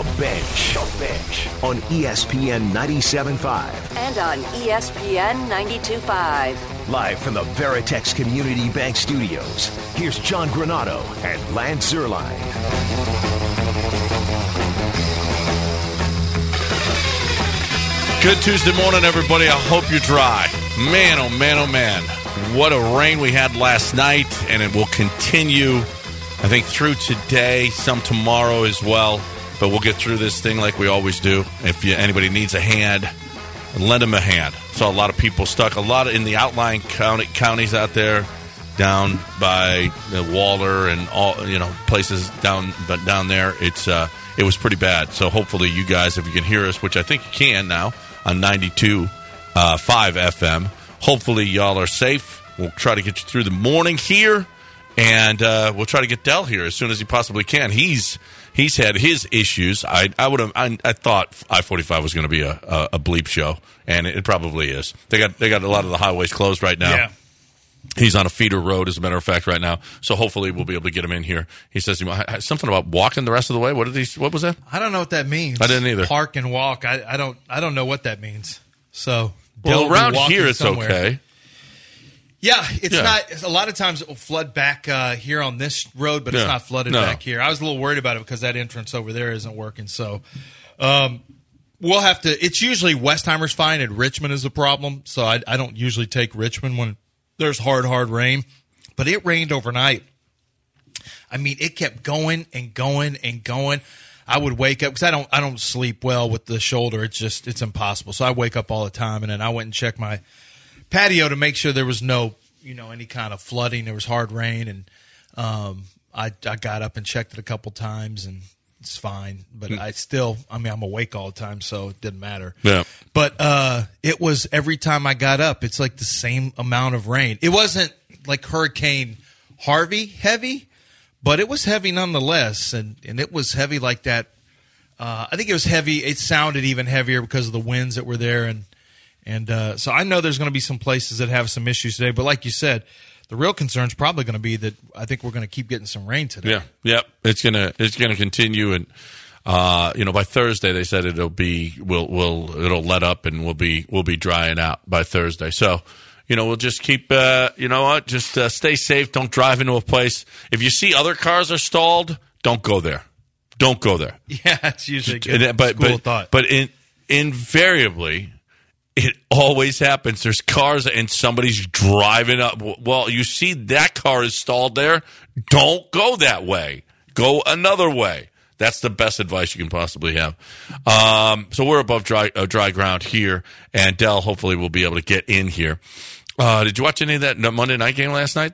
The Bench. On ESPN 97.5. And on ESPN 92.5. Live from the Veritex Community Bank Studios, here's John Granado and Lance Zierlein. Good Tuesday morning, everybody. I hope you're dry. Man, oh man, oh man. What a rain we had last night, and it will continue, I think, through today, some tomorrow as well. But we'll get through this thing like we always do. If anybody needs a hand, lend them a hand. Saw a lot of people stuck, a lot in the outlying counties out there, down by Waller and all, places down there. It was pretty bad. So hopefully you guys, if you can hear us, which I think you can now on 92.5 FM, hopefully y'all are safe. We'll try to get you through the morning here, and we'll try to get Dell here as soon as he possibly can. He's had his issues. I thought I-45 was going to be a bleep show, and it probably is. They got a lot of the highways closed right now. Yeah. He's on a feeder road, as a matter of fact, right now. So hopefully we'll be able to get him in here. He says something about walking the rest of the way. What was that? I don't know what that means. I didn't either. Park and walk. I don't know what that means. So around here it's somewhere. Okay. Yeah, it's not. A lot of times it will flood back here on this road, but it's not flooded back here. I was a little worried about it because that entrance over there isn't working. So we'll have to. It's usually Westheimer's fine, and Richmond is the problem. So I don't usually take Richmond when there's hard rain. But it rained overnight. I mean, it kept going and going and going. I would wake up because I don't sleep well with the shoulder. It's impossible. So I wake up all the time, and then I went and checked my patio to make sure there was no, any kind of flooding. There was hard rain, and I got up and checked it a couple times, and it's fine. But I'm awake all the time, so it didn't matter. Yeah. But it was every time I got up, it's like the same amount of rain. It wasn't like Hurricane Harvey heavy, but it was heavy nonetheless, and it was heavy like that. I think it was heavy. It sounded even heavier because of the winds that were there, and so I know there's going to be some places that have some issues today. But like you said, the real concern is probably going to be that I think we're going to keep getting some rain today. Yeah. It's gonna continue, and by Thursday they said it'll let up and we'll be drying out by Thursday. So we'll just keep stay safe. Don't drive into a place. If you see other cars are stalled, don't go there. Don't go there. Yeah, it's usually a good school thought. But invariably, it always happens. There's cars and somebody's driving up. Well, you see that car is stalled there. Don't go that way. Go another way. That's the best advice you can possibly have. So we're above dry ground here, and Dell hopefully will be able to get in here. Did you watch any of that Monday night game last night?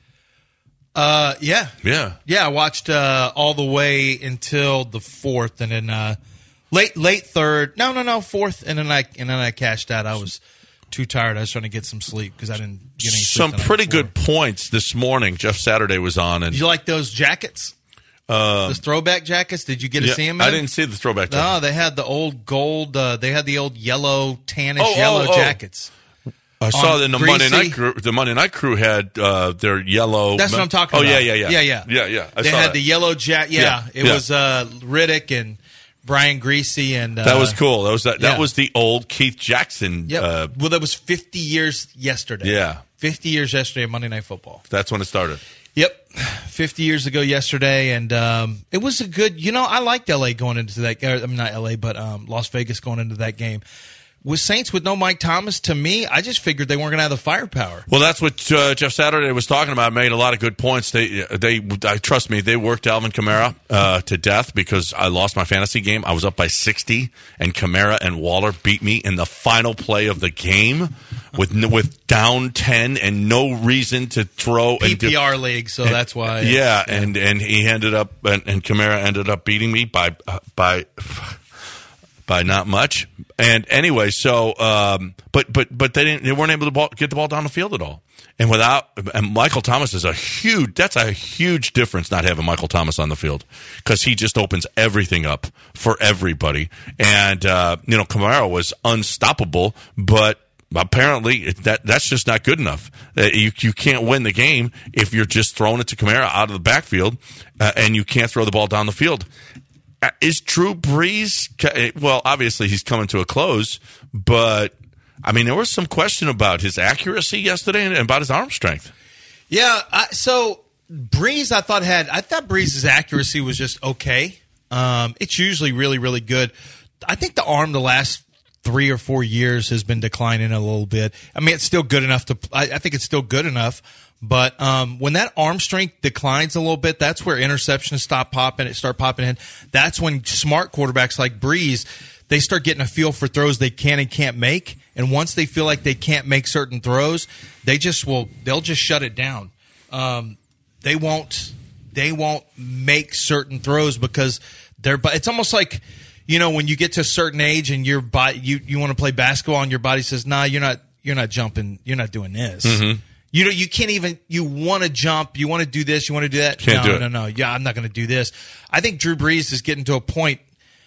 Yeah. I watched all the way until the fourth, and then late third. No, fourth, and then I cashed out. I was too tired. I was trying to get some sleep because I didn't get any sleep. Some pretty good points this morning. Jeff Saturday was on, and did you like those jackets? Those throwback jackets. Did you get to see them? I didn't see the throwback jackets. No, they had the old gold. They had the old yellow, tannish yellow jackets. I saw that the Monday night crew had their yellow. That's what I'm talking about. Yeah. They had the yellow jacket. It was Riddick and Brian Greasy, and that was cool. That was the old Keith Jackson. Yep. Well, that was 50 years yesterday. Yeah, 50 years yesterday of Monday Night Football. That's when it started. Yep, 50 years ago yesterday, and it was a good. I liked LA going into that. Not LA, but Las Vegas going into that game. With Saints with no Mike Thomas, to me, I just figured they weren't going to have the firepower. Well, that's what Jeff Saturday was talking about. Made a lot of good points. Trust me, they worked Alvin Kamara to death because I lost my fantasy game. I was up by 60, and Kamara and Waller beat me in the final play of the game with down 10 and no reason to throw. PPR league, so that's why. Yeah, and he ended up and Kamara ended up beating me by not much. And anyway, so but they weren't able to get the ball down the field at all. And Michael Thomas is a huge difference not having Michael Thomas on the field because he just opens everything up for everybody. And Kamara was unstoppable, but apparently that's just not good enough. You can't win the game if you're just throwing it to Kamara out of the backfield and you can't throw the ball down the field. Is Drew Brees, well, obviously he's coming to a close, but, I mean, there was some question about his accuracy yesterday and about his arm strength. Yeah, so Brees, I thought Brees' accuracy was just okay. It's usually really, really good. I think the arm the last 3 or 4 years has been declining a little bit. I mean, it's still good enough I think it's still good enough. But when that arm strength declines a little bit, that's where interceptions start popping in. That's when smart quarterbacks like Brees, they start getting a feel for throws they can and can't make. And once they feel like they can't make certain throws, they'll just shut it down. They won't make certain throws because it's almost like, when you get to a certain age and your body, you want to play basketball and your body says, "Nah, you're not jumping, you're not doing this." Mm-hmm. You can't even, you want to jump, you want to do this, you want to do that. No. Yeah, I'm not going to do this. I think Drew Brees is getting to a point.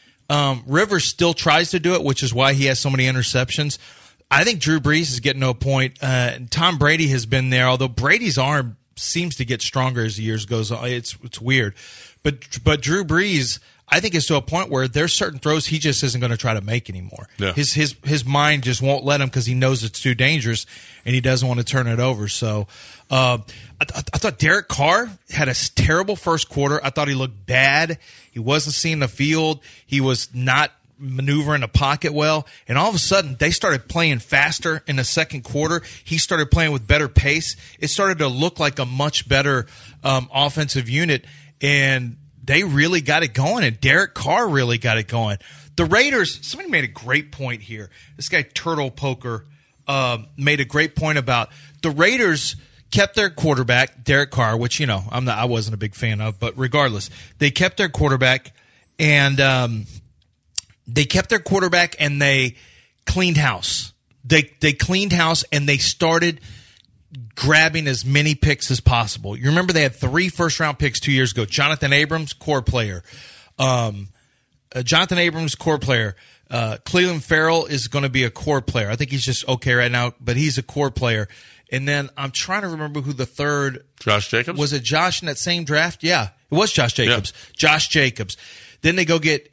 Rivers still tries to do it, which is why he has so many interceptions. I think Drew Brees is getting to a point. Tom Brady has been there, although Brady's arm seems to get stronger as the years goes on. It's weird. But Drew Brees, I think, is to a point where there's certain throws he just isn't going to try to make anymore. Yeah. His mind just won't let him because he knows it's too dangerous and he doesn't want to turn it over. So I thought Derek Carr had a terrible first quarter. I thought he looked bad. He wasn't seeing the field. He was not maneuvering the pocket well. And all of a sudden, they started playing faster in the second quarter. He started playing with better pace. It started to look like a much better offensive unit. And they really got it going, and Derek Carr really got it going. The Raiders, somebody made a great point here. This guy, Turtle Poker, made a great point about the Raiders kept their quarterback, Derek Carr, which, I wasn't a big fan of, but regardless, they kept their quarterback, and they cleaned house. They cleaned house, and they started grabbing as many picks as possible. You remember they had 3 first-round picks 2 years ago. Jonathan Abrams, core player. Cleveland Farrell is going to be a core player. I think he's just okay right now, but he's a core player. And then I'm trying to remember who the third. Josh Jacobs? Was it Josh in that same draft? Yeah, it was Josh Jacobs. Yeah. Josh Jacobs. Then they go get,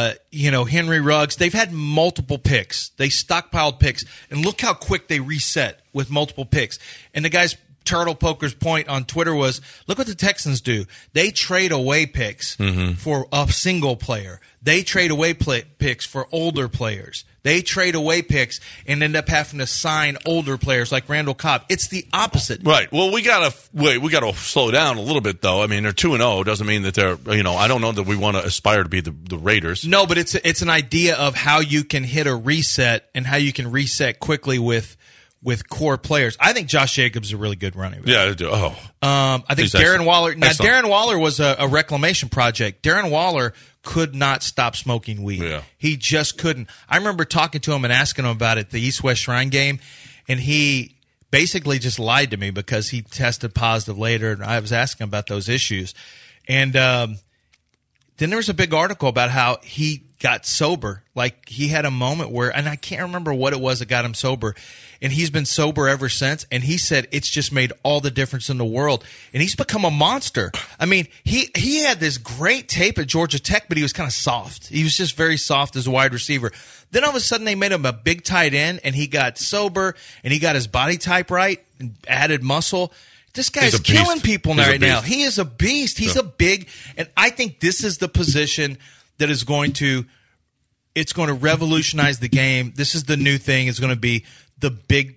Henry Ruggs. They've had multiple picks. They stockpiled picks. And look how quick they reset with multiple picks. And the guy's Turtle Poker's point on Twitter was, look what the Texans do. They trade away picks for a single player. They trade away picks for older players. They trade away picks and end up having to sign older players like Randall Cobb. It's the opposite. Right. Well, we gotta slow down a little bit, though. I mean, they're 2-0. Doesn't mean that they're, I don't know that we want to aspire to be the Raiders. No, but it's an idea of how you can hit a reset and how you can reset quickly with core players. I think Josh Jacobs is a really good running back. Yeah, I do. I think Darren Waller. Now, Darren Waller was a reclamation project. Darren Waller could not stop smoking weed. Yeah. He just couldn't. I remember talking to him and asking him about it, the East-West Shrine game, and he basically just lied to me because he tested positive later, and I was asking him about those issues. And then there was a big article about how he got sober. Like, he had a moment where, and I can't remember what it was that got him sober, and he's been sober ever since, and he said it's just made all the difference in the world, and he's become a monster. I mean, he had this great tape at Georgia Tech, but he was kind of soft. He was just very soft as a wide receiver. Then all of a sudden they made him a big tight end, and he got sober, and he got his body type right, and added muscle. This guy's killing people right now. He is a beast. He's a big, and I think this is the position that is going to revolutionize the game. This is the new thing. It's going to be the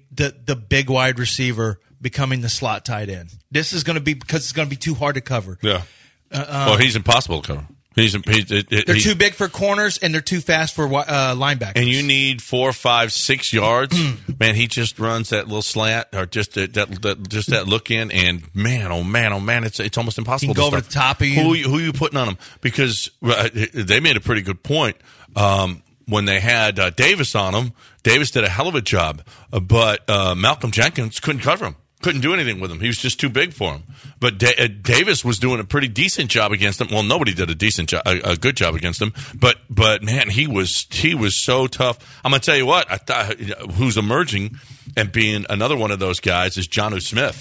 big wide receiver becoming the slot tight end. This is going to be because it's going to be too hard to cover. Yeah. Well, he's impossible to cover. They're too big for corners and they're too fast for linebackers. And you need 4, 5, 6 yards. Man, he just runs that little slant or just that look in, and man, oh man, it's almost impossible. He can go over the top of you. Who are you putting on him? Because they made a pretty good point when they had Davis on him. Davis did a hell of a job, but Malcolm Jenkins couldn't cover him. Couldn't do anything with him. He was just too big for him. But Davis was doing a pretty decent job against him. Well, nobody did a good job against him. But man, he was so tough. I'm gonna tell you what. I thought who's emerging and being another one of those guys is Jonnu Smith.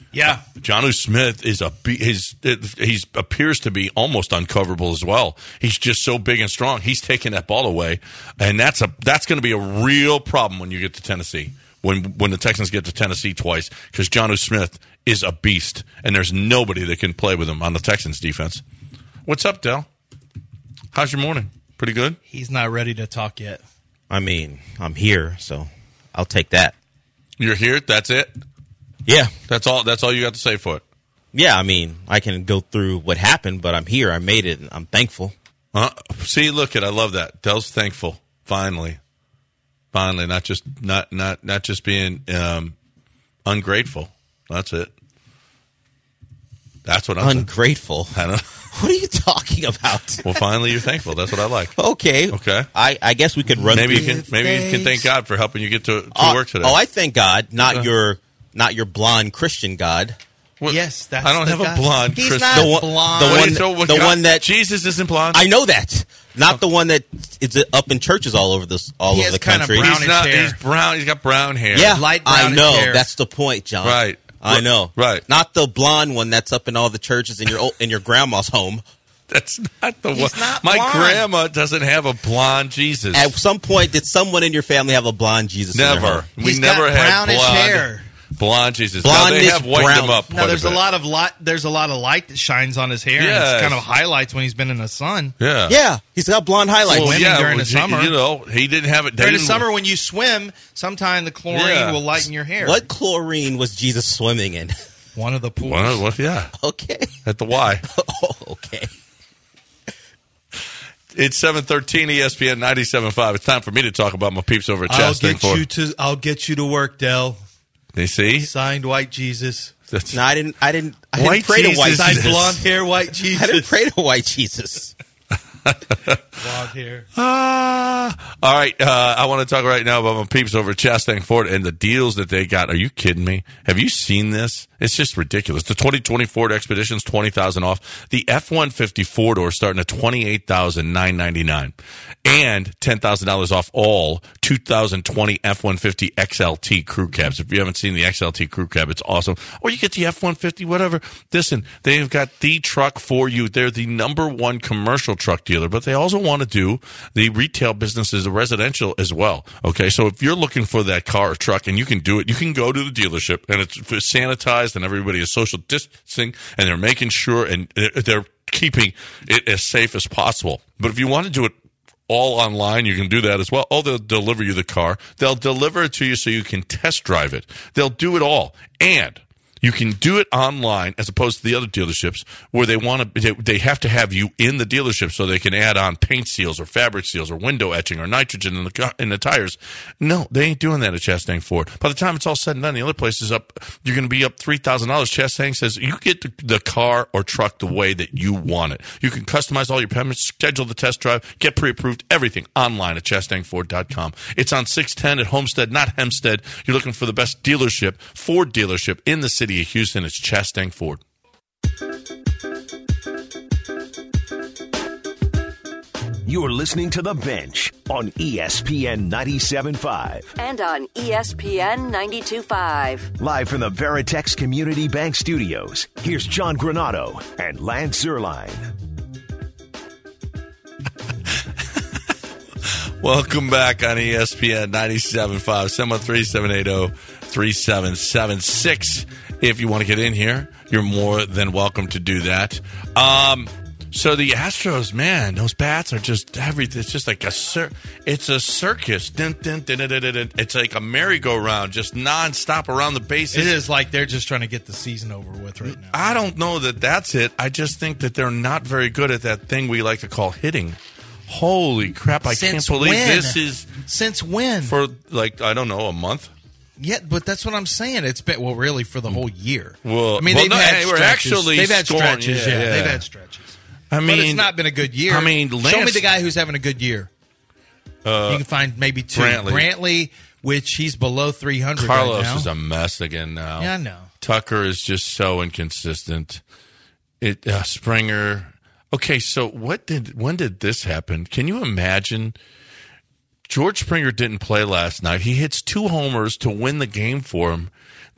Yeah. Jonnu Smith is he appears to be almost uncoverable as well. He's just so big and strong. He's taking that ball away, and that's going to be a real problem when you get to Tennessee. When the Texans get to Tennessee twice, because Jonnu Smith is a beast, and there's nobody that can play with him on the Texans defense. What's up, Del? How's your morning? Pretty good? He's not ready to talk yet. I mean, I'm here, so I'll take that. You're here? That's it? Yeah. That's all you got to say for it? Yeah, I mean, I can go through what happened, but I'm here. I made it, and I'm thankful. See, look I love that. Del's thankful. Finally, not just being ungrateful. That's it. That's what I'm ungrateful. I don't. What are you talking about? Well, finally, you're thankful. That's what I like. Okay. I guess we could run. Maybe you can thank God for helping you get to work today. Oh, I thank God, not your blonde Christian God. Well, yes, that's I don't have a blonde He's Christian. not blonde. The one that Jesus isn't blonde. I know that. Not the one that is up in churches all over the country. He's brown. He's got brown hair. Yeah, light I know. hair. That's the point, John. Right. I know. Right. Not the blonde one that's up in all the churches in your grandma's home. That's not the He's one. not My blonde. grandma doesn't have a blonde Jesus. At some point, did someone in your family have a blonde Jesus? Never. In their home? We He's never got had brownish hair. Blonde Jesus. Blondish now they have whitened brown. him up. No, there's a a lot of light. There's a lot of light that shines on his hair, and Yes. it's kind of highlights when he's been in the sun. Yeah. Yeah, he's got blonde highlights. Well, during the summer. You know, he didn't have it. During the summer, when you swim, sometime the chlorine will lighten your hair. What chlorine was Jesus swimming in? One of the pools. Yeah. Okay. At the Y. Oh, okay. It's 7:13 ESPN 97.5. It's time for me to talk about my peeps over at Chastang. I'll get you to work, Del. They see? Signed White Jesus. No, I didn't White pray to White Jesus. Signed Jesus. blonde hair, White Jesus. I didn't pray to White Jesus. Blonde hair. All right. I want to talk right now about my peeps over at Chastang Ford and the deals that they got. Are you kidding me? Have you seen this? It's just ridiculous. The 2020 Ford Expedition's $20,000 off. The F-150 four-door starting at $28,999. And $10,000 off all 2020 F-150 XLT crew cabs. If you haven't seen the XLT crew cab, it's awesome. Or you get the F-150, whatever. Listen, they've got the truck for you. They're the #1 commercial truck dealer, but they also want to do the retail businesses, the residential as well. Okay, so if you're looking for that car or truck and you can do it, you can go to the dealership and it's sanitized and everybody is social distancing and they're making sure and they're keeping it as safe as possible. But if you want to do it all online, you can do that as well. Oh, they'll deliver you the car. They'll deliver it to you so you can test drive it. They'll do it all. And you can do it online as opposed to the other dealerships where they have to have you in the dealership so they can add on paint seals or fabric seals or window etching or nitrogen in the tires. No, they ain't doing that at Chastang Ford. By the time it's all said and done, the other place is up. You're going to be up $3,000. Chastang says you get the car or truck the way that you want it. You can customize all your payments, schedule the test drive, get pre-approved, everything online at ChastangFord.com. It's on 610 at Homestead, not Hempstead. You're looking for the best dealership, Ford dealership in the city of Houston. It's Chastang Ford. You're listening to The Bench on ESPN 97.5. And on ESPN 92.5. Live from the Veritex Community Bank Studios, here's John Granado and Lance Zierlein. Welcome back on ESPN 97.5, 713-780-3776. If you want to get in here, you're more than welcome to do that. So the Astros, man, those bats are just everything. It's just like it's a circus. Dun, dun, dun, dun, dun, dun, dun. It's like a merry-go-round, just nonstop around the bases. It is like they're just trying to get the season over with right now. I don't know that that's it. I just think that they're not very good at that thing we like to call hitting. Holy crap, I can't believe this is... Since when? For, I don't know, a month? Yeah, but that's what I'm saying. It's been, really, for the whole year. Well, I mean, they've had stretches. They've had stretches, yeah. They've had stretches. I mean, but it's not been a good year. I mean, show me the guy who's having a good year. You can find maybe two. Brantley, which he's below 300 Carlos right now. is a mess again now. Yeah, I know. Tucker is just so inconsistent. Springer... Okay, so when did this happen? Can you imagine? George Springer didn't play last night. He hits 2 homers to win the game for him.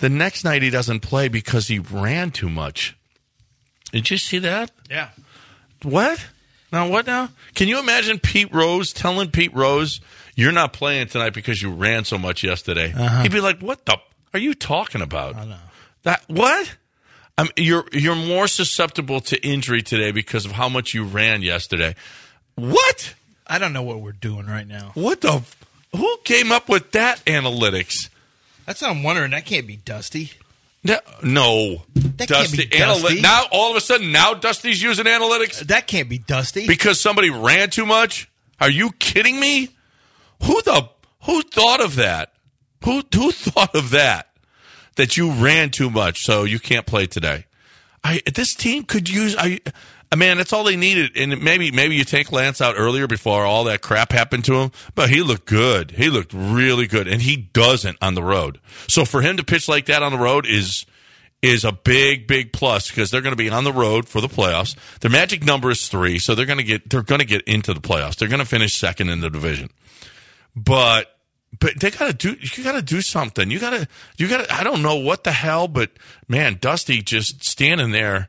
The next night he doesn't play because he ran too much. Did you see that? Yeah. What? Now, what now? Can you imagine Pete Rose telling Pete Rose, you're not playing tonight because you ran so much yesterday? Uh-huh. He'd be like, what the are you talking about? I know. That what? You're more susceptible to injury today because of how much you ran yesterday. What? I don't know what we're doing right now. What the? Who came up with that analytics? That's what I'm wondering. That can't be Dusty. No. That can't be Dusty. Now, all of a sudden, now Dusty's using analytics? That can't be Dusty. Because somebody ran too much? Are you kidding me? Who thought of that? Who thought of that? That you ran too much, so you can't play today. This team could use... Man, that's all they needed. And maybe you take Lance out earlier before all that crap happened to him. But he looked good. He looked really good. And he doesn't on the road. So for him to pitch like that on the road is a big, big plus because they're going to be on the road for the playoffs. Their magic number is 3, so they're going to get into the playoffs. They're going to finish second in the division. But they you gotta do something. You gotta I don't know what the hell, but man, Dusty just standing there.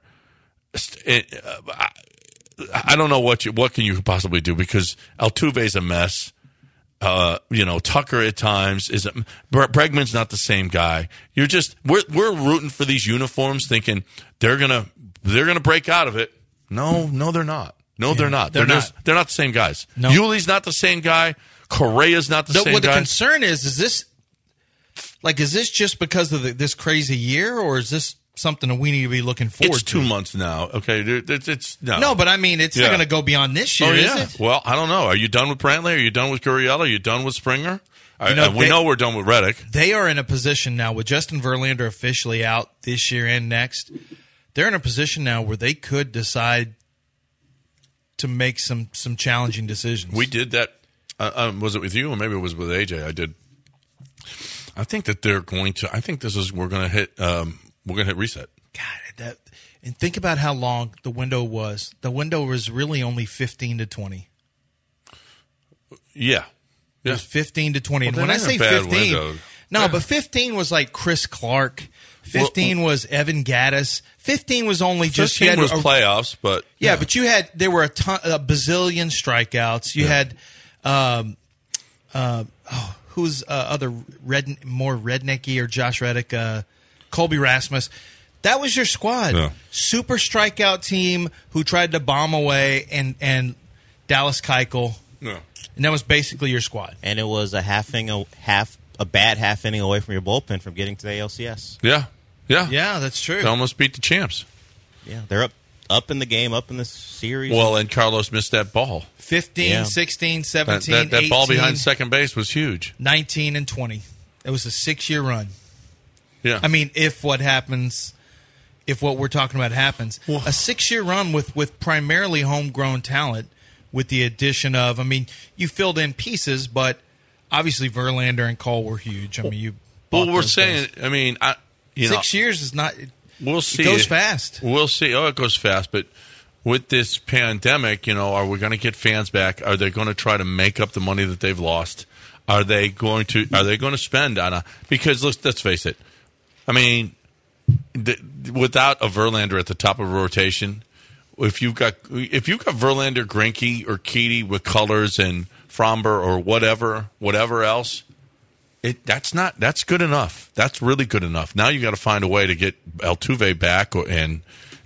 I don't know what can you possibly do because Altuve's a mess. Tucker at times is Bregman's not the same guy. We're rooting for these uniforms, thinking they're gonna break out of it. No, they're not. No, they're not. They're not the same guys. No. Yuli's not the same guy. Correa's not the same guy. What the concern is this just because of this crazy year, or is this something that we need to be looking forward to? It's 2 months now. Okay, it's no. No, but I mean, it's not going to go beyond this year, is it? Well, I don't know. Are you done with Brantley? Are you done with Gurriel? Are you done with Springer? We know we're done with Reddick. They are in a position now with Justin Verlander officially out this year and next. They're in a position now where they could decide to make some challenging decisions. We did that. Was it with you or maybe it was with AJ? I did. I think that they're going to. I think we're going to hit. We're going to hit reset. God, and think about how long the window was. The window was really only 15 to 20. Yeah. It was 15 to 20. Well, and when I say 15, but 15 was like Chris Clark. 15 was Evan Gattis. 15 was only just 15 was playoffs, but but there were a bazillion strikeouts. You had who's other more rednecky or Josh Reddick, Colby Rasmus. That was your squad. Yeah. Super strikeout team who tried to bomb away and Dallas Keuchel. Yeah. And that was basically your squad. And it was a bad half inning away from your bullpen from getting to the ALCS. Yeah. Yeah, that's true. They almost beat the champs. Yeah, they're up in the game, up in the series. Well, and Carlos missed that ball. 15, 16, 17, that 18, ball behind second base was huge. 19 and 20. It was a 6-year run. Yeah. I mean, if what we're talking about happens, a 6-year run with primarily homegrown talent with the addition of, you filled in pieces, but obviously Verlander and Cole were huge. We're saying, guys. 6 years is not. We'll see. It goes fast. We'll see. Oh, it goes fast. But with this pandemic, are we going to get fans back? Are they going to try to make up the money that they've lost? Are they going to spend on because let's face it. Without a Verlander at the top of a rotation, if you've got Verlander, Greinke, or Keedy with Colors and Fromber or whatever else. That's good enough. That's really good enough. Now you got to find a way to get Altuve back and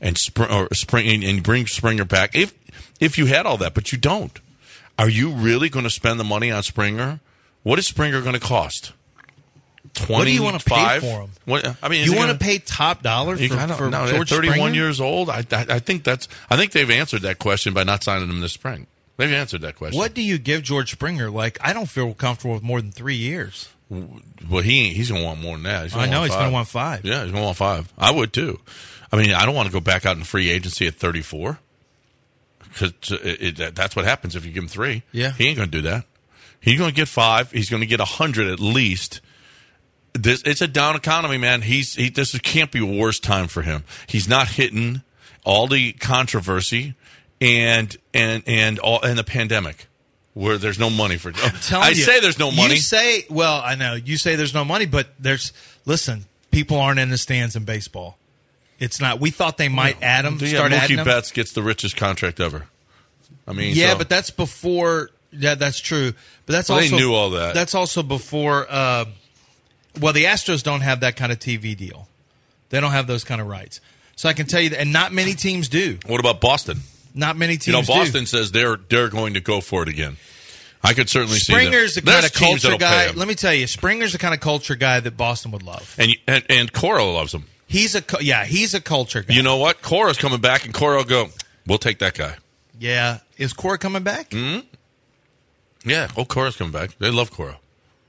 bring Springer back. If you had all that, but you don't, are you really going to spend the money on Springer? What is Springer going to cost? 20, what do you want to pay for him? You want to pay top dollar for George 31 Springer? years old. I think they've answered that question by not signing him this spring. They've answered that question. What do you give George Springer? I don't feel comfortable with more than 3 years. Well, he's going to want more than that. He's going to want 5. Yeah, he's going to want 5. I would too. I don't want to go back out in free agency at 34 because that's what happens if you give him 3. Yeah, he ain't going to do that. He's going to get 5. He's going to get 100 at least. It's a down economy, man. This can't be a worse time for him. He's not hitting all the controversy and the pandemic. Where there's no money for. I say there's no money. I know you say there's no money, but listen. people aren't in the stands in baseball. It's not. We thought they might add him. Mookie Betts gets the richest contract ever. I mean, but that's before. Yeah, that's true. But that's also they knew all that. That's also before. The Astros don't have that kind of TV deal. They don't have those kind of rights. So I can tell you that, and not many teams do. What about Boston? Not many teams. Boston says they're going to go for it again. I could certainly see that. Springer's the kind of culture guy. Let me tell you, Springer's the kind of culture guy that Boston would love. And Cora loves him. He's a culture guy. You know what? Cora's coming back, and Cora will go, we'll take that guy. Yeah. Is Cora coming back? Mm-hmm. Yeah. Oh, Cora's coming back. They love Cora.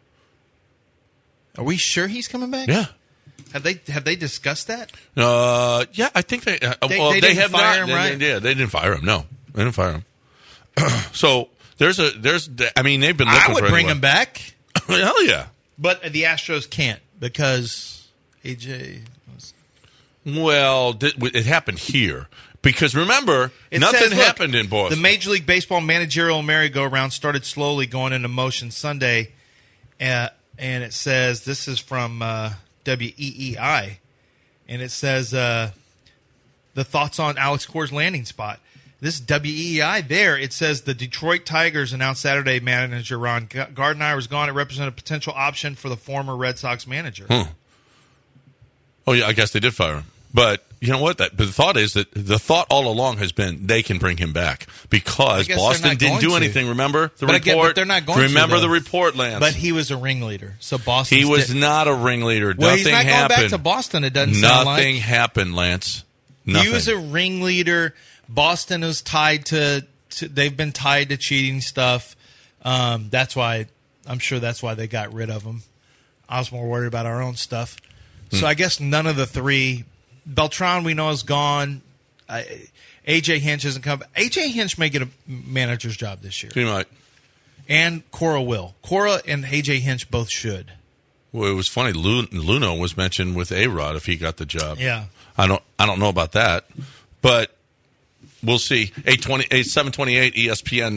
Are we sure he's coming back? Yeah. Have they discussed that? Yeah, I think they didn't fire him, right? Yeah, they didn't fire him. No, they didn't fire him. So there's. I mean, they've been looking for I would bring him back. Hell yeah. But the Astros can't because AJ. Well, it happened here. Because remember, nothing happened in Boston. The Major League Baseball managerial merry-go-round started slowly going into motion Sunday, and it says, this is from WEEI, and it says the thoughts on Alex Cora's landing spot. This is WEEI there. It says the Detroit Tigers announced Saturday manager Ron Gardner was gone. It represented a potential option for the former Red Sox manager. Oh, yeah, I guess they did fire him. But you know what? The thought is that the thought all along has been they can bring him back because Boston didn't do anything. Remember the report? But they're not going Remember to, the report, Lance? But he was a ringleader, so Boston. He was not a ringleader. Well, nothing he's not happened. going back to Boston. It doesn't sound like nothing happened, Lance. Nothing. He was a ringleader. Boston was tied to they've been tied to cheating stuff. That's why I'm sure that's why they got rid of him. I was more worried about our own stuff. So I guess none of the three. Beltran, we know, is gone. A.J. Hinch hasn't come. A.J. Hinch may get a manager's job this year. He might. And Cora will. Cora and A.J. Hinch both should. Well, it was funny. Luno was mentioned with A-Rod if he got the job. Yeah. I don't know about that, but we'll see. 728 ESPN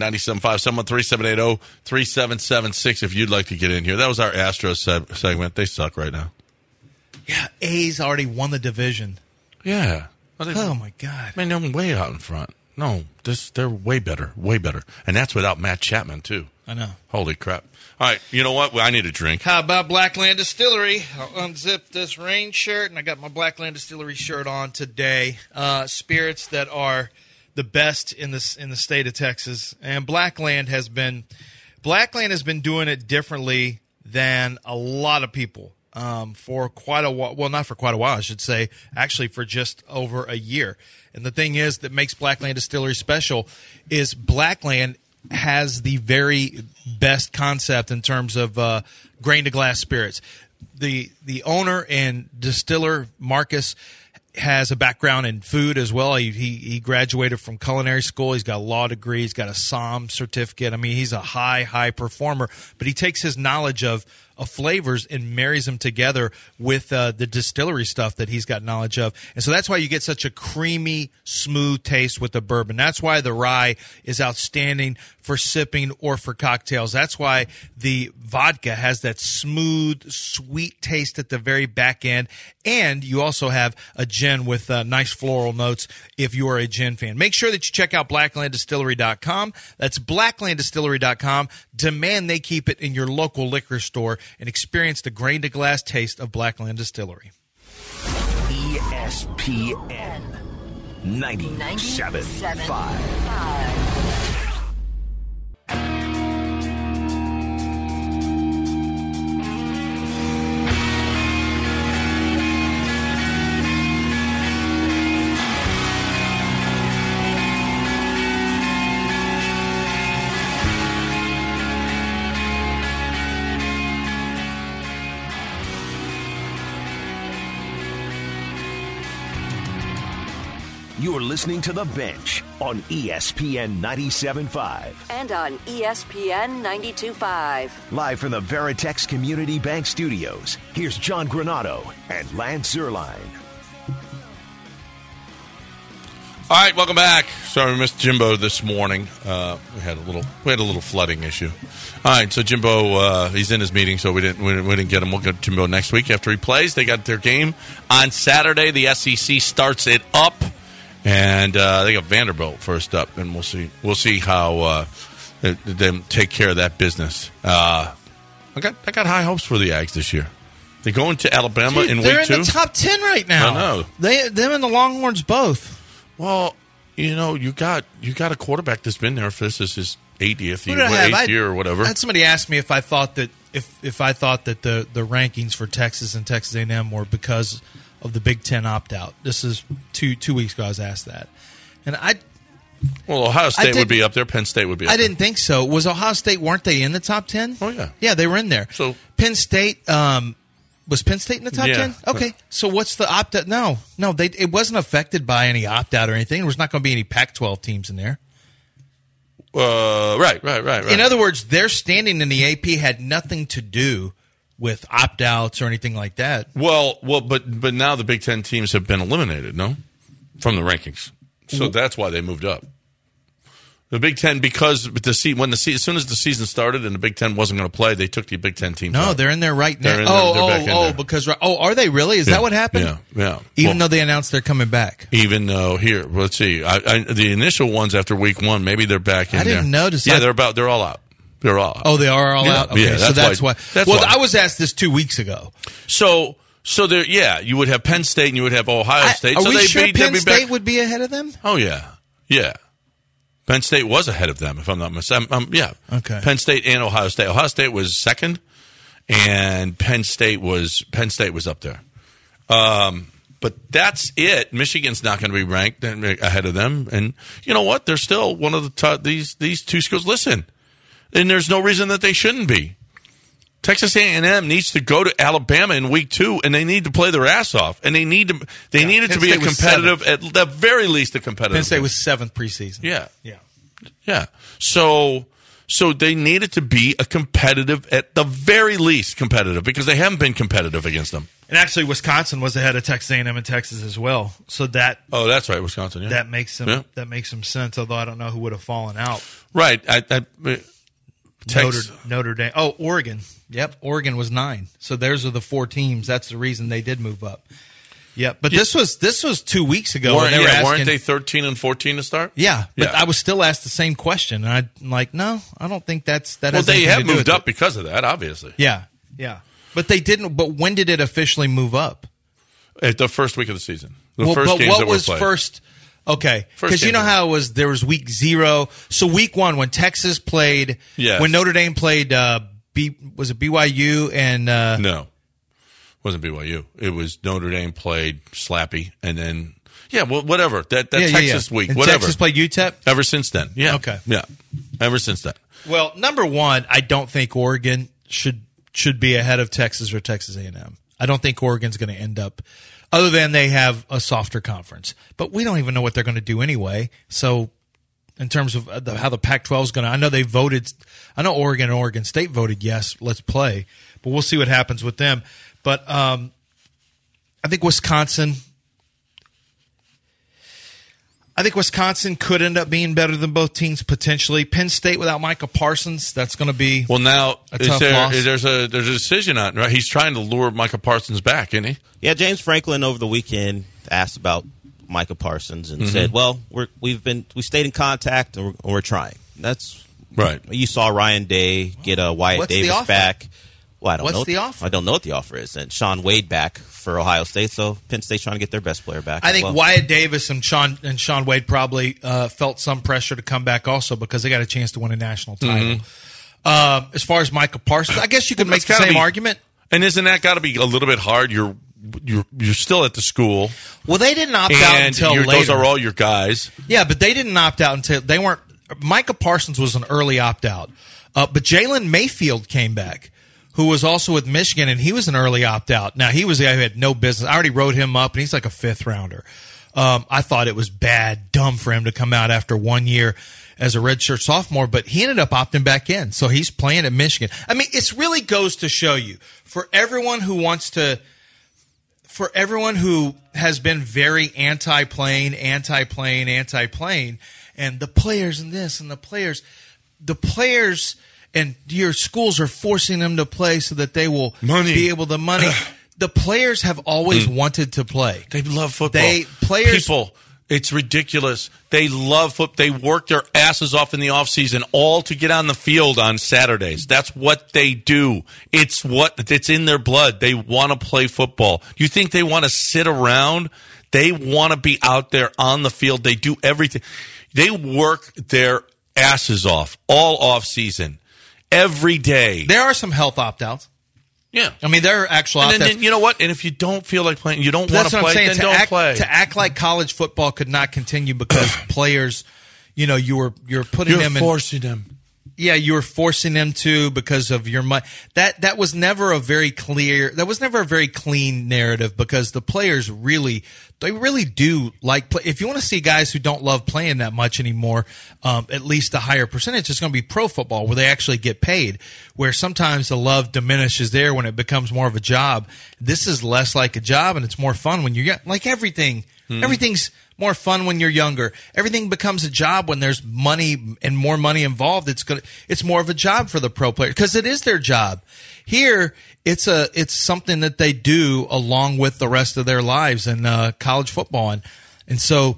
97.5 713-780-3776 if you'd like to get in here. That was our Astros segment. They suck right now. Yeah, A's already won the division. Yeah. Oh, my God. Man, they're way out in front. No, they're way better, way better. And that's without Matt Chapman, too. I know. Holy crap. All right, you know what? I need a drink. How about Blackland Distillery? I'll unzip this rain shirt, and I got my Blackland Distillery shirt on today. Spirits that are the best in the state of Texas. And Blackland has been doing it differently than a lot of people. For quite a while, well, not for quite a while, I should say, actually for just over a year. And the thing is that makes Blackland Distillery special is Blackland has the very best concept in terms of grain to glass spirits. The owner and distiller, Marcus, has a background in food as well. He graduated from culinary school. He's got a law degree. He's got a SOM certificate. I mean, he's a high performer. But he takes his knowledge of flavors and marries them together with the distillery stuff that he's got knowledge of. And so that's why you get such a creamy, smooth taste with the bourbon. That's why the rye is outstanding for sipping or for cocktails. That's why the vodka has that smooth, sweet taste at the very back end. And you also have a gin with nice floral notes if you are a gin fan. Make sure that you check out BlacklandDistillery.com. That's BlacklandDistillery.com. Demand they keep it in your local liquor store and experience the grain-to-glass taste of Blackland Distillery. ESPN 97.5. You're listening to The Bench on ESPN 97.5. And on ESPN 92.5. Live from the Veritex Community Bank Studios, here's John Granado and Lance Zierlein. All right, welcome back. Sorry we missed Jimbo this morning. We had a little flooding issue. All right, so Jimbo, he's in his meeting, so we didn't get him. We'll get Jimbo next week after he plays. They got their game on Saturday. The SEC starts it up, and they got Vanderbilt first up, and we'll see how them take care of that business. I got high hopes for the Ags this year. They go into Alabama in week 2. They're in the top 10 right now. I know. Them and the Longhorns both. Well, you got a quarterback that's been there for this is his 80th year or whatever. I had somebody ask me if I thought that if I thought that the rankings for Texas and Texas A&M were because of the Big Ten opt out. This is two weeks ago. I was asked that, and Ohio State would be up there. Penn State would be up there. I didn't think so. Was Ohio State, weren't they in the top 10? Oh, yeah. Yeah, they were in there. So Penn State, was Penn State in the top 10? Okay. So what's the opt-out? No, it wasn't affected by any opt-out or anything. There was not going to be any Pac-12 teams in there. Right. In other words, their standing in the AP had nothing to do with opt-outs or anything like that. Well, but now the Big Ten teams have been eliminated, no? From the rankings. So that's why they moved up. The Big Ten, because as soon as the season started and the Big Ten wasn't going to play, they took the Big Ten teams out. No, they're in there right now. They're back in there. Are they really? Is that what happened? Yeah. Even though they announced they're coming back. Even though let's see, the initial ones after week 1, maybe they're back in there. I didn't notice. Yeah, they're all out. They're all out. Oh, they are all out. Okay, yeah, so that's why. Why. I was asked this 2 weeks ago. So there, you would have Penn State and you would have Ohio State. Are so we sure Penn State would be ahead of them? Oh yeah. Penn State was ahead of them, if I'm not mistaken. Yeah. Okay. Penn State and Ohio State. Ohio State was second, and Penn State was up there. But that's it. Michigan's not going to be ranked ahead of them, and you know what? They're still one of the top. These two schools. Listen, and there's no reason that they shouldn't be. Texas A&M needs to go to Alabama in week 2, and they need to play their ass off, and they need it to be a competitive, at the very least, a competitive. Penn State was 7th preseason. Yeah. So they need it to be a competitive, at the very least, competitive, because they haven't been competitive against them. And actually, Wisconsin was ahead of Texas A&M and Texas as well. So that that's right, Wisconsin. Yeah, that makes some sense. Although I don't know who would have fallen out. Right. Notre Dame. Oh, Oregon. Yep, Oregon was 9. So those are the 4 teams. That's the reason they did move up. Yep, but this was 2 weeks ago. Weren't they 13 and 14 to start? Yeah, but I was still asked the same question, and I'm like, no, I don't think that. Well, they have moved up because of that, obviously. Yeah, but they didn't. But when did it officially move up? At the first week of the season. First games that were played. First? Okay, because you know how it was. There was week 0. So week 1 when Texas played, when Notre Dame played, was it BYU and no, it wasn't BYU. It was Notre Dame played Slappy, and then whatever that Texas week, and whatever. Texas played UTEP. Ever since then, Okay, ever since then. Well, number one, I don't think Oregon should be ahead of Texas or Texas A&M. I don't think Oregon's going to end up. Other than they have a softer conference. But we don't even know what they're going to do anyway. So in terms of how the Pac-12 is going to – I know they voted – I know Oregon and Oregon State voted yes, let's play. But we'll see what happens with them. But I think Wisconsin could end up being better than both teams potentially. Penn State without Micah Parsons, that's going to be a tough loss. There's a decision on it, right? He's trying to lure Micah Parsons back, isn't he? Yeah, James Franklin over the weekend asked about Micah Parsons and said, "Well, we stayed in contact and we're trying." That's right. You saw Ryan Day get Wyatt Davis back. Well, I don't know. What's the offer? I don't know what the offer is. And Sean Wade back for Ohio State, so Penn State's trying to get their best player back. I think Wyatt Davis and Sean Wade probably felt some pressure to come back also because they got a chance to win a national title. As far as Micah Parsons, I guess you could make the same argument. And isn't that got to be a little bit hard? You're still at the school. Well, they didn't opt out until later. Those are all your guys. Yeah, but they didn't opt out until they weren't. Micah Parsons was an early opt out, but Jalen Mayfield came back, who was also with Michigan, and he was an early opt out. Now he was the guy who had no business. I already wrote him up, and he's like a 5th rounder. I thought it was dumb for him to come out after 1 year as a redshirt sophomore, but he ended up opting back in, so he's playing at Michigan. I mean, it really goes to show you, for everyone who wants to for everyone who has been very anti-plane, and the players and this and the players and your schools are forcing them to play so that they will be able to money. The players have always wanted to play. They love football. People, it's ridiculous. They love football. They work their asses off in the offseason all to get on the field on Saturdays. That's what they do. It's in their blood. They want to play football. You think they want to sit around? They want to be out there on the field. They do everything. They work their asses off all off season. Every day. There are some health opt-outs. Yeah. I mean, there are actual opt-outs. And then, you know what? And if you don't feel like playing, you don't want to play, then don't play. To act like college football could not continue because players, you're putting them in. You're forcing them. Yeah, you were forcing them to because of your money. That was never a very clear. That was never a very clean narrative because the players really do like play. If you want to see guys who don't love playing that much anymore, at least a higher percentage is going to be pro football where they actually get paid. Where sometimes the love diminishes there when it becomes more of a job. This is less like a job and it's more fun when you're young. Like everything. Everything's more fun when you're younger. Everything becomes a job when there's money and more money involved. It's more of a job for the pro player because it is their job. Here, it's something that they do along with the rest of their lives in college football, and so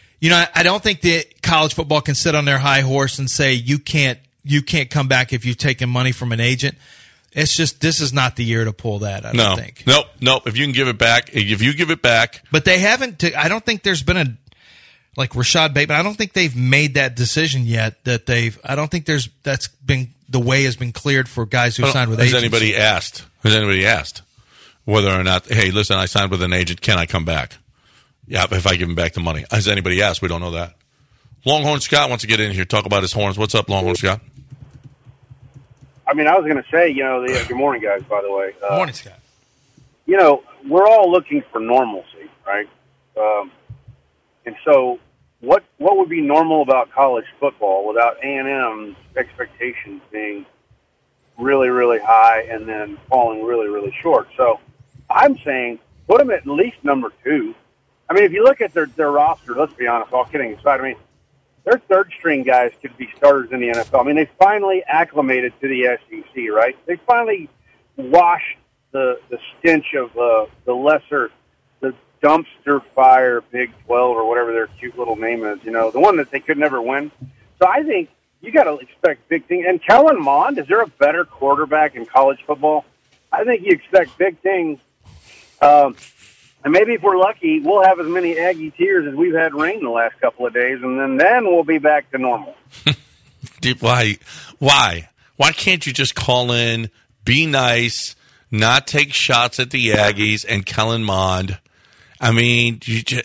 I don't think that college football can sit on their high horse and say you can't come back if you've taken money from an agent. It's just this is not the year to pull that. I don't think. Nope. If you can give it back, but they haven't. I don't think there's been like Rashad Bateman. I don't think they've made that decision yet. I don't think that's been the way has been cleared for guys who signed with agents. Has anybody asked whether or not? Hey, listen, I signed with an agent. Can I come back? Yeah, if I give him back the money. Has anybody asked? We don't know that. Longhorn Scott wants to get in here, talk about his horns. What's up, Longhorn Scott? I mean, I was going to say, good morning, guys, by the way. Morning, Scott. We're all looking for normalcy, right? And so what would be normal about college football without A&M's expectations being really, really high and then falling really, really short? So I'm saying put them at least number 2. I mean, if you look at their roster, let's be honest, all kidding aside, I mean, their third-string guys could be starters in the NFL. I mean, they finally acclimated to the SEC, right? They finally washed the stench of the dumpster fire Big 12 or whatever their cute little name is, the one that they could never win. So I think you got to expect big things. And Kellen Mond, is there a better quarterback in college football? I think you expect big things. And maybe if we're lucky, we'll have as many Aggie tears as we've had rain the last couple of days, and then we'll be back to normal. Why? Why can't you just call in, be nice, not take shots at the Aggies and Kellen Mond? I mean,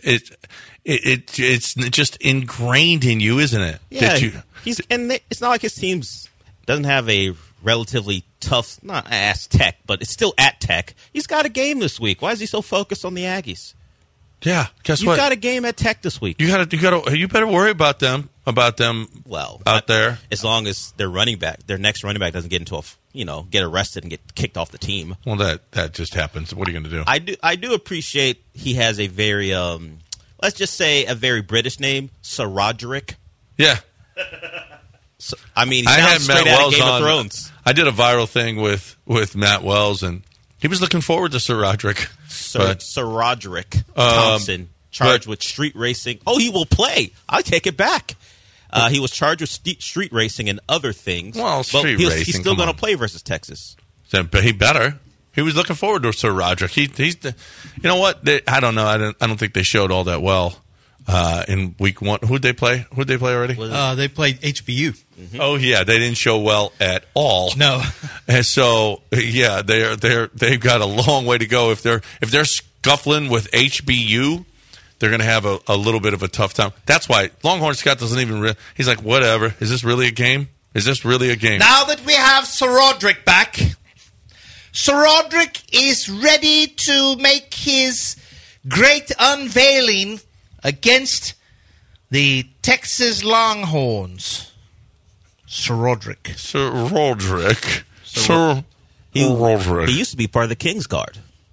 it's just ingrained in you, isn't it? Yeah, it's not like his team doesn't have a relatively tough, not ass Tech, but it's still at Tech. He's got a game this week. Why is he so focused on the Aggies? Yeah, guess what? You've got a game at Tech this week. You better worry about them. Well, out there, as long as their next running back doesn't get into get arrested and get kicked off the team. Well, that just happens. What are you going to do? I do appreciate he has a very let's just say a very British name, Sir Roderick. Yeah. So, I mean, he sounds straight out of Game of Thrones. I did a viral thing with Matt Wells, and he was looking forward to Sir Roderick. Sir Roderick Thompson, charged with street racing. Oh, he will play. I take it back. He was charged with street racing and other things. Well, racing. He's still going to play versus Texas. But he better. He was looking forward to Sir Roderick. He's the. You know what? I don't know. I don't think they showed all that well in week 1. Who'd they play? Already? They played HBU. Mm-hmm. Oh yeah, they didn't show well at all. No. And so yeah, they've got a long way to go. If they're scuffling with HBU, they're going to have a little bit of a tough time. That's why Longhorn Scott doesn't even. He's like, whatever. Is this really a game? Now that we have Sir Roderick back, Sir Roderick is ready to make his great unveiling against the Texas Longhorns. Sir Roderick. He used to be part of the Kings Guard.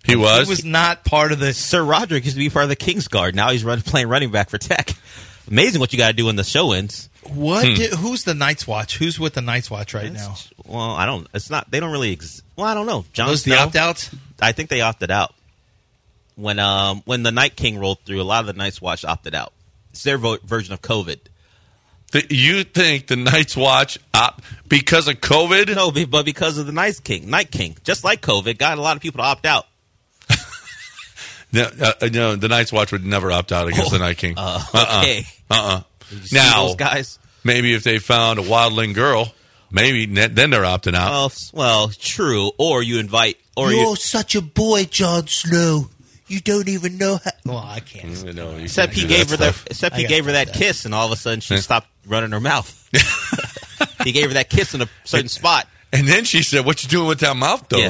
He was? He was not part of the... Sir Roderick used to be part of the Kings Guard. Now he's playing running back for Tech. Amazing what you got to do when the show ends. Who's the Night's Watch? Who's with the Night's Watch right now? Well, I don't... It's not... They don't really... Well, I don't know. Jon Those Snow? The opt-outs? I think they opted out. When the Night King rolled through, a lot of the Night's Watch opted out. It's their version of COVID. You think the Night's Watch because of COVID? No, but because of the Night King. Just like COVID, got a lot of people to opt out. No, the Night's Watch would never opt out against the Night King. Okay. Now, those guys? Maybe if they found a wildling girl, maybe then they're opting out. Well, true. Or you invite... You're such a boy, Jon Snow. You don't even know how... Well, I can't. Except he gave her that kiss, and all of a sudden she stopped running her mouth. He gave her that kiss in a certain spot. And then she said, "What you doing with that mouth, though?" Yeah,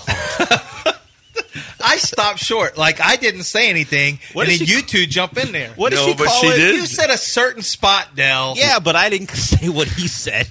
I stopped short. Like, I didn't say anything, and then you two jump in there. What did she call it? Did. You said a certain spot, Del. Yeah, but I didn't say what he said.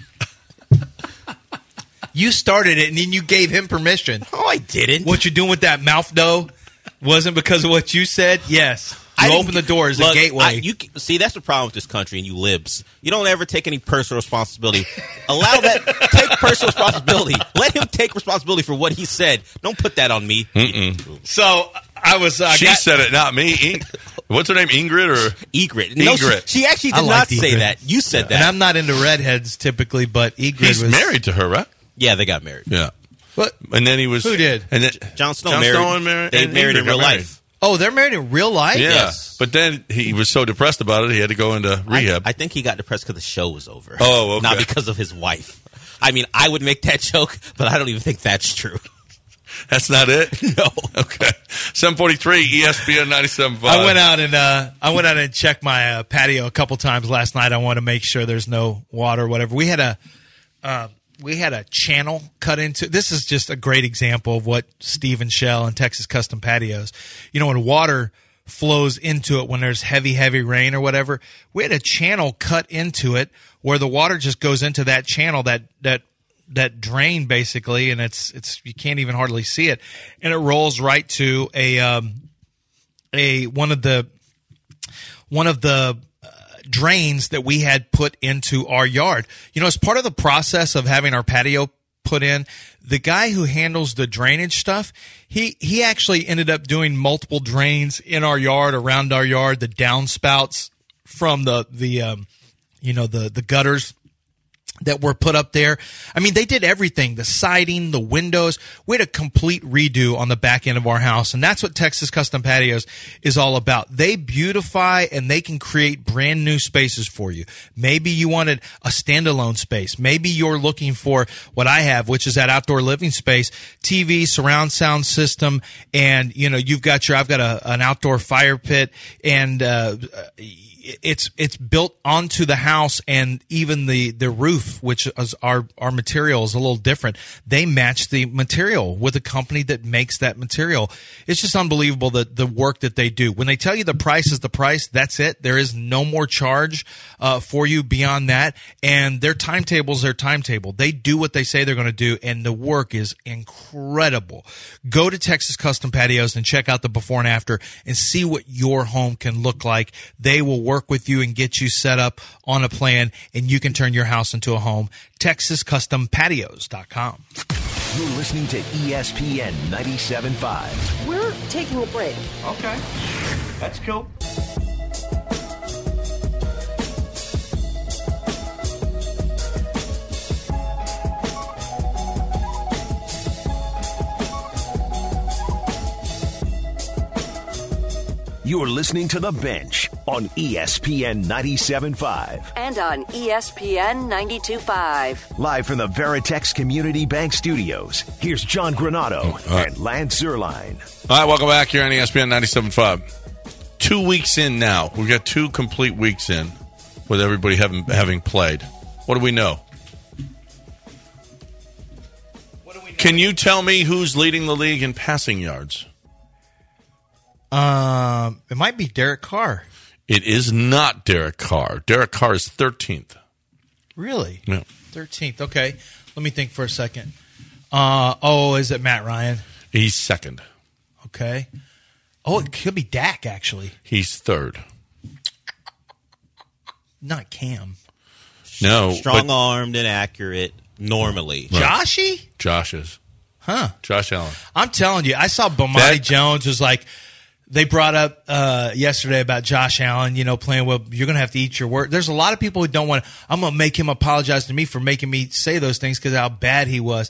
You started it, and then you gave him permission. Oh, I didn't. What you doing with that mouth, though, wasn't because of what you said? Yes. You open the door as a gateway. See, that's the problem with this country and you libs. You don't ever take any personal responsibility. Allow that. Take personal responsibility. Let him take responsibility for what he said. Don't put that on me. So I was... she said it, not me. What's her name, Ingrid or... Egret. No, she actually did not say that. You said that. And I'm not into redheads typically, but Egret He's married to her, right? Yeah, they got married. Yeah. What? And then he was... Who did? And then Jon Snow married. They married in real life. Oh, they're married in real life? Yeah. Yes. But then he was so depressed about it, he had to go into rehab. I think he got depressed because the show was over. Oh, okay. Not because of his wife. I mean, I would make that joke, but I don't even think that's true. That's not it? No. Okay. 743 ESPN 97.5. I went out and checked my patio a couple times last night. I want to make sure there's no water or whatever. We had a channel cut into. This is just a great example of what Steve and Shell and Texas Custom Patios. You know, when water flows into it when there's heavy rain or whatever, we had a channel cut into it where the water just goes into that channel, that drain basically, and it's you can't even hardly see it, and it rolls right to one of the drains that we had put into our yard. You know, as part of the process of having our patio put in, the guy who handles the drainage stuff, he actually ended up doing multiple drains in our yard, around our yard, the downspouts from the gutters that were put up there. I mean, they did everything, the siding, the windows. We had a complete redo on the back end of our house, and that's what Texas Custom Patios is all about. They beautify and they can create brand new spaces for you. Maybe you wanted a standalone space. Maybe you're looking for what I have, which is that outdoor living space, TV, surround sound system, and you know, I've got an outdoor fire pit, and it's built onto the house, and even the roof, which is our material, is a little different. They match the material with a company that makes that material. It's just unbelievable that the work that they do. When they tell you the price is the price, that's it. There is no more charge for you beyond that. And their timetable is their timetable. They do what they say they're going to do, and the work is incredible. Go to Texas Custom Patios and check out the before and after and see what your home can look like. They will work with you and get you set up on a plan, and you can turn your house into a home. TexasCustomPatios.com. You're listening to ESPN 97.5. We're taking a break. Okay. That's cool. You're listening to The Bench on ESPN 97.5. And on ESPN 92.5. Live from the Veritex Community Bank Studios, here's John Granado and Lance Zierlein. All right, welcome back here on ESPN 97.5. 2 weeks in now. We've got 2 complete weeks in with everybody having played. What do we know? Can you tell me who's leading the league in passing yards? It might be Derek Carr. It is not Derek Carr. Derek Carr is 13th. Really? Yeah. 13th. Okay. Let me think for a second. Is it Matt Ryan? He's second. Okay. Oh, it could be Dak, actually. He's third. Not Cam. No. Strong-armed and accurate normally. Right. Joshy? Josh is. Huh. Josh Allen. I'm telling you, I saw Bomani Jones was like, they brought up yesterday about Josh Allen, playing well. You're going to have to eat your word. There's a lot of people who don't want to. I'm going to make him apologize to me for making me say those things because of how bad he was.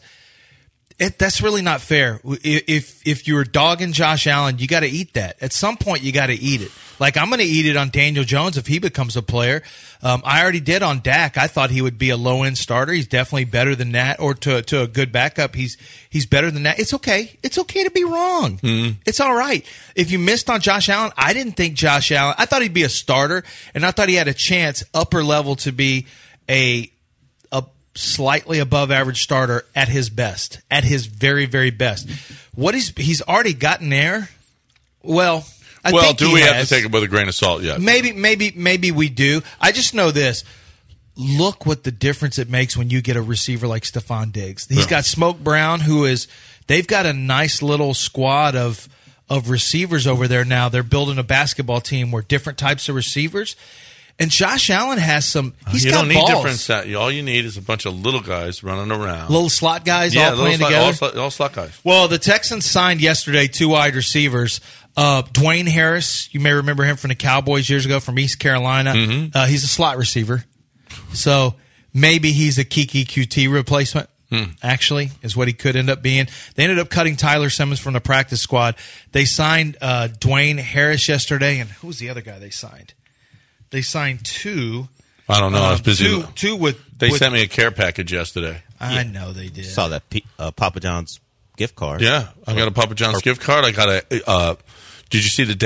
That's really not fair. If you're dogging Josh Allen, you got to eat that. At some point, you got to eat it. Like, I'm going to eat it on Daniel Jones if he becomes a player. I already did on Dak. I thought he would be a low-end starter. He's definitely better than that. Or to a good backup, he's better than that. It's okay. It's okay to be wrong. Mm-hmm. It's all right. If you missed on Josh Allen, I didn't think Josh Allen – I thought he'd be a starter, and I thought he had a chance upper level to be a slightly above average starter at his best, at his very, very best. He's already gotten there. Well, I think do we have to take it with a grain of salt yet? Maybe we do. I just know this. Look what the difference it makes when you get a receiver like Stephon Diggs. He's got Smoke Brown, they've got a nice little squad of receivers over there now. They're building a basketball team where different types of receivers. And Josh Allen has some. He's got balls. You don't need different. All you need is a bunch of little guys running around. Little slot guys all playing together. All slot guys. Well, the Texans signed yesterday 2 wide receivers. Dwayne Harris, you may remember him from the Cowboys years ago from East Carolina. Mm-hmm. He's a slot receiver. So maybe he's a Kiki QT replacement, actually, is what he could end up being. They ended up cutting Tyler Simmons from the practice squad. They signed Dwayne Harris yesterday. And who was the other guy they signed? They signed 2. I don't know. I was busy. Two with. They sent me a care package yesterday. I know they did. Saw that Papa John's gift card. Yeah, I got a Papa John's gift card. I got a. Did you see the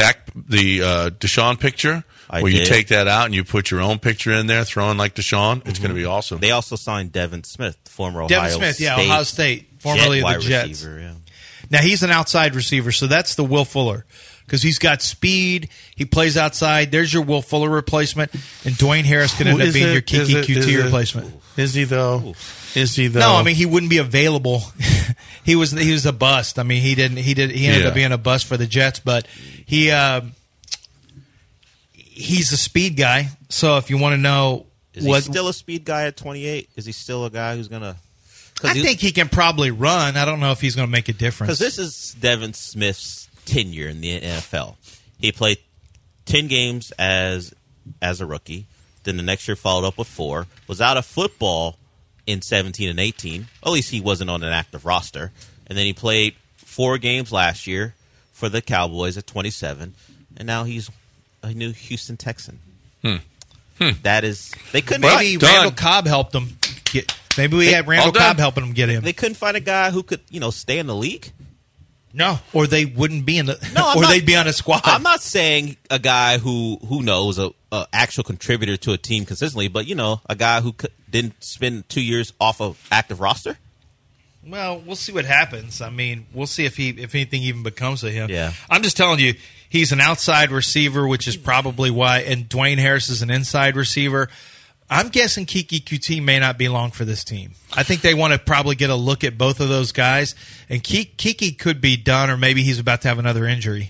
Deshaun picture? Where you take that out and you put your own picture in there, throwing like Deshaun? It's going to be awesome. They also signed Devin Smith, former Ohio State. Ohio State, formerly of the Jets. Receiver, yeah. Now he's an outside receiver, so that's the Will Fuller. Because he's got speed, he plays outside. There's your Will Fuller replacement, and Dwayne Harris could end up being your Kiki QT replacement. Is he though? No, I mean he wouldn't be available. he was a bust. I mean he ended up being a bust for the Jets, but he's a speed guy. So if you want to know, is he still a speed guy at 28? Is he still a guy who's gonna? I think he can probably run. I don't know if he's going to make a difference. Because this is Devin Smith's tenure in the NFL. He played 10 games as a rookie. Then the next year followed up with 4. Was out of football in 17 and 18. At least he wasn't on an active roster. And then he played 4 games last year for the Cowboys at 27. And now he's a new Houston Texan. That is... They couldn't... Maybe Randall Cobb helped him get... Maybe we had Randall Cobb helping him get him. They couldn't find a guy who could, stay in the league? No, or they wouldn't be in the. They'd be on a squad. I'm not saying a guy who knows a actual contributor to a team consistently, but a guy who didn't spend 2 years off of active roster. Well, we'll see what happens. I mean, we'll see if anything even becomes of him. Yeah, I'm just telling you, he's an outside receiver, which is probably why. And Dwayne Harris is an inside receiver. I'm guessing Kiki QT may not be long for this team. I think they want to probably get a look at both of those guys. And Kiki could be done, or maybe he's about to have another injury.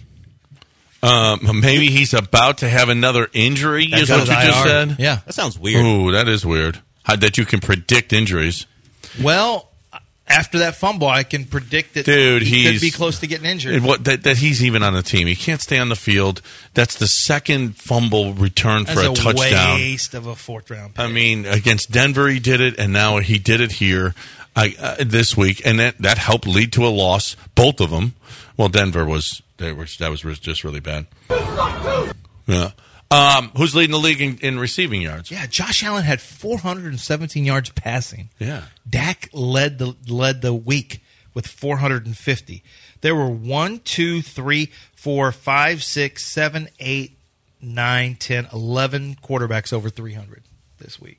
Maybe he's about to have another injury, is what you just said? Yeah. That sounds weird. Ooh, that is weird. That you can predict injuries. Well, after that fumble, I can predict that he could be close to getting injured. That he's even on the team. He can't stay on the field. That's the second fumble return for a touchdown. That's a waste of a 4th round pick. I mean, against Denver he did it, and now he did it here this week, and that helped lead to a loss, both of them. Well, Denver was just really bad. Yeah. Who's leading the league in receiving yards? Yeah, Josh Allen had 417 yards passing. Yeah. Dak led the week with 450. There were 1, 2, 3, 4, 5, 6, 7, 8, 9, 10, 11 quarterbacks over 300 this week.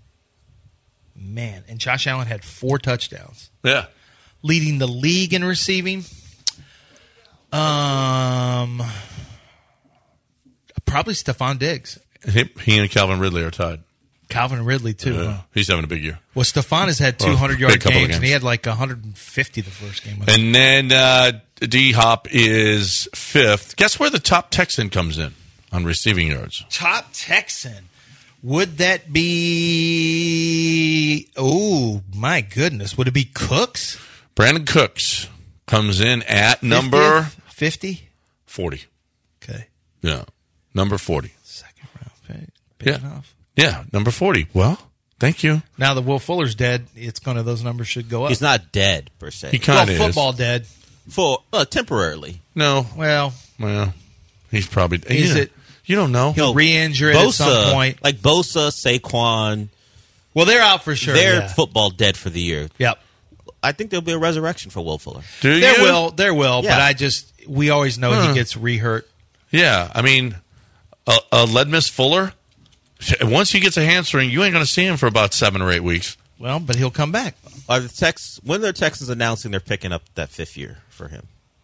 Man, and Josh Allen had 4 touchdowns. Yeah. Leading the league in receiving. Probably Stephon Diggs. He and Calvin Ridley are tied. Calvin Ridley, too. Huh? He's having a big year. Well, Stephon has had 200-yard games, and he had like 150 the first game. And then D-Hop is 5th. Guess where the top Texan comes in on receiving yards? Top Texan. Would that be... Oh, my goodness. Would it be Cooks? Brandon Cooks comes in at number... 50? 40. Okay. Yeah. Number 40. Second round pick. Off. Yeah, number 40. Well, thank you. Now that Will Fuller's dead, those numbers should go up. He's not dead, per se. He kind of is. Football dead. For temporarily. No. Well, he's probably... Is it... You don't know. He'll re-injure it at some point. Like Bosa, Saquon. Well, they're out for sure. They're football dead for the year. Yep. I think there'll be a resurrection for Will Fuller. There will. Yeah. But we always know he gets re-hurt. Yeah, I mean, Ledmus Fuller, once he gets a hamstring, you ain't going to see him for about 7 or 8 weeks. Well, but he'll come back. When are the Texans announcing they're picking up that 5th year for him?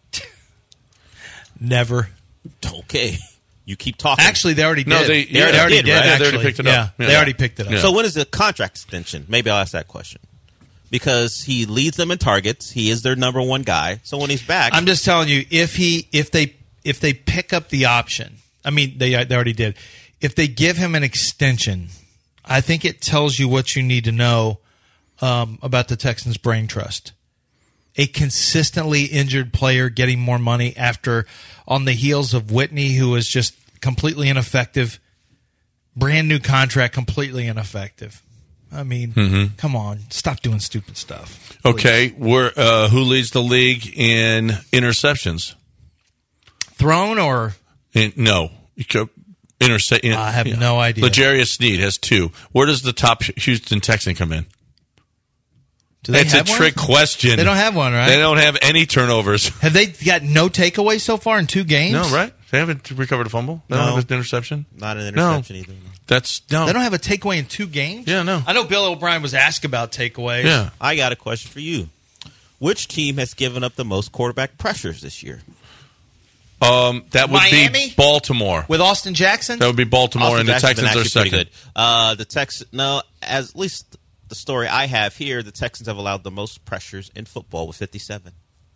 Never. Okay. You keep talking. Actually, they already did. No, they already did. Right? They already picked it up. Yeah, they already picked it up. Yeah. So when is the contract extension? Maybe I'll ask that question. Because he leads them in targets. He is their number 1 guy. So when he's back... I'm just telling you, if they pick up the option, I mean, they already did. If they give him an extension, I think it tells you what you need to know about the Texans' brain trust. A consistently injured player getting more money on the heels of Whitney, who was just completely ineffective. Brand new contract, completely ineffective. I mean, come on, stop doing stupid stuff. Please. Okay, who leads the league in interceptions? Thrown or no? I have no idea. L'Jarius Sneed has 2. Where does the top Houston Texan come in? It's a trick question. They don't have one, right? They don't have any turnovers. Have they got no takeaways so far in 2 games? No, right? They haven't recovered a fumble. They don't have an interception. Not an interception either. No. They don't have a takeaway in 2 games? Yeah, no. I know Bill O'Brien was asked about takeaways. Yeah. I got a question for you. Which team has given up the most quarterback pressures this year? That would Miami? be Baltimore. With Austin Jackson? That would be Baltimore, and the Texans are second. Pretty good. The Texans, at least the story I have here, the Texans have allowed the most pressures in football with 57.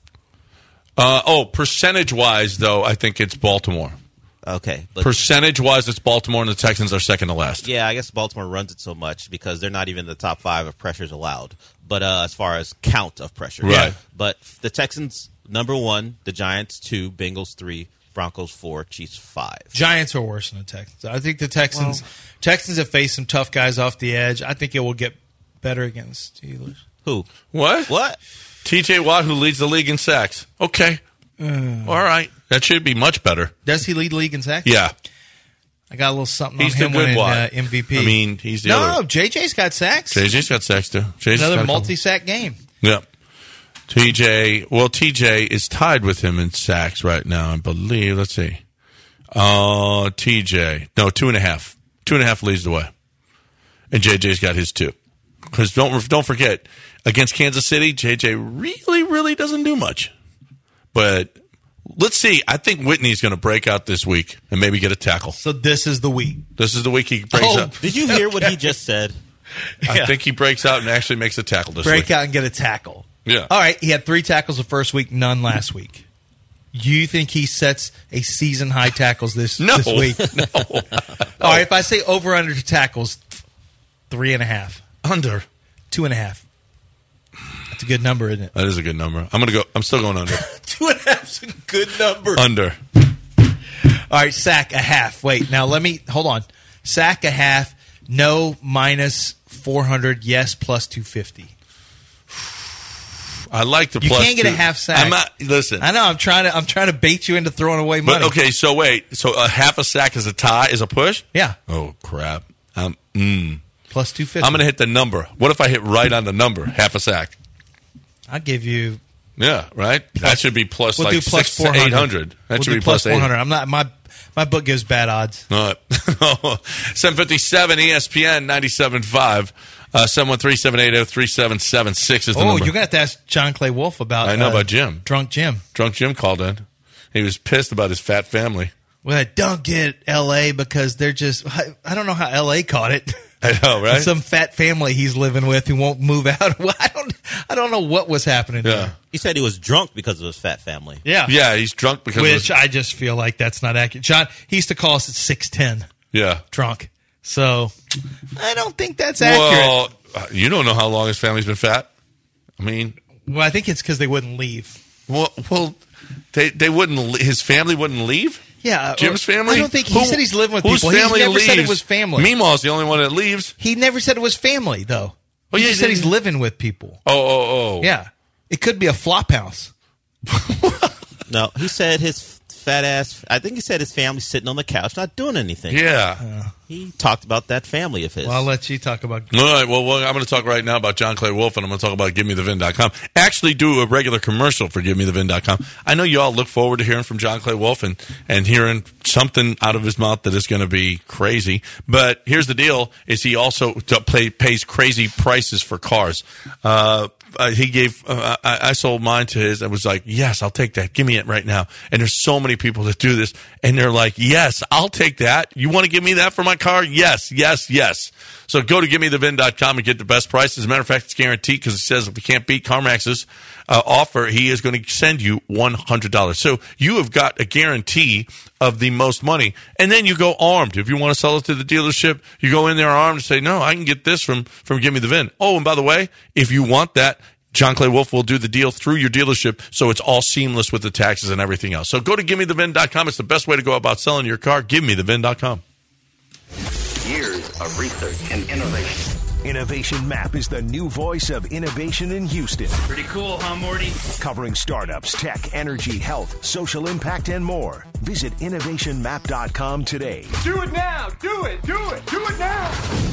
Percentage-wise, though, I think it's Baltimore. Okay. Percentage-wise, it's Baltimore, and the Texans are second to last. Yeah, I guess Baltimore runs it so much because they're not even in the top 5 of pressures allowed. But as far as count of pressure. Right. Yeah. But the Texans, number 1, the Giants 2, Bengals 3, Broncos 4, Chiefs 5. Giants are worse than the Texans. I think the Texans have faced some tough guys off the edge. I think it will get better against Steelers. Who? What? TJ Watt, who leads the league in sacks. Okay. All right. That should be much better. Does he lead the league in sacks? Yeah. I got a little something He's on him the good winning Watt. MVP. I mean, he's the other. No, JJ's got sacks. JJ's got sacks, too. Another multi-sack game. Yep. TJ is tied with him in sacks right now, I believe. Let's see. TJ. No, 2.5. 2.5 leads the way. And JJ's got his 2. Because don't forget, against Kansas City, JJ really, really doesn't do much. But let's see. I think Whitney's going to break out this week and maybe get a tackle. So this is the week. This is the week he breaks out. Did you hear what he just said? I think he breaks out and actually makes a tackle this week. Break out and get a tackle. Yeah. All right. He had 3 tackles the first week, none last week. You think he sets a season high tackles this week? No. All right. If I say over under to tackles, 3.5. Under 2.5. That's a good number, isn't it? That is a good number. I'm still going under. 2.5's a good number. Under. All right, sack a half. Wait, now hold on. Sack a half, no minus 400, yes plus 250. I like the you plus. You can't get a half sack. Listen. I know. I'm trying to bait you into throwing away money. But okay, so wait. So a half a sack is a tie, is a push? Yeah. Oh crap. Plus 250. I'm going to hit the number. What if I hit right on the number? Half a sack. I'll give you. Yeah, right. That should be plus we'll like do plus 800. That should be plus 400. I'm not. My book gives bad odds. 757 ESPN 97.5. 713-780-3776 is the number. You're going to have to ask John Clay Wolf about. I know about Jim. Drunk Jim. Drunk Jim called in. He was pissed about his fat family. Well, don't get L.A. because they're just. I don't know how L.A. caught it. I know, right? Some fat family he's living with who won't move out. Well, I don't know what was happening. Yeah. There. He said he was drunk because of his fat family. Yeah. Yeah, he's drunk because Which I just feel like that's not accurate. John, he used to call us at 6:10. Yeah. Drunk. So I don't think that's accurate. Well, you don't know how long his family's been fat. I mean, well, I think it's because they wouldn't leave. Well, they wouldn't. His family wouldn't leave. Yeah, Jim's family. I don't think he said he's living with whose people. Family He never leaves? said it was family. Meemaw's the only one that leaves. He never said it was family, though. He just said he's living with people. Oh. Yeah, it could be a flop house. No, he said his fat ass. I think he said his family's sitting on the couch, not doing anything. Yeah. He talked about that family of his. Well, I'll let you talk about. All right. Well, I'm going to talk right now about John Clay Wolf, and I'm going to talk about GiveMeTheVin.com. Actually, do a regular commercial for GiveMeTheVin.com. I know you all look forward to hearing from John Clay Wolf and hearing something out of his mouth that is going to be crazy. But here's the deal: is he also pays crazy prices for cars. He gave. I sold mine to his. I was like, yes, I'll take that. Give me it right now. And there's so many people that do this, and they're like, yes, I'll take that. You want to give me that for my car? Yes. So go to GiveMeTheVin.com and get the best price. As a matter of fact, it's guaranteed because it says if we can't beat CarMax's offer, he is going to send you $100. So you have got a guarantee of the most money, and then you go armed. If you want to sell it to the dealership, you go in there armed and say, no, I can get this from Give Me the VIN. Oh, and by the way, if you want that, John Clay Wolf will do the deal through your dealership, so it's all seamless with the taxes and everything else. So go to GiveMeTheVin.com. It's the best way to go about selling your car. GiveMeTheVin.com. Years of research and innovation. Innovation Map is the new voice of innovation in Houston. Pretty cool, huh, Morty? Covering startups, tech, energy, health, social impact, and more. Visit innovationmap.com today. Do it now! Do it now!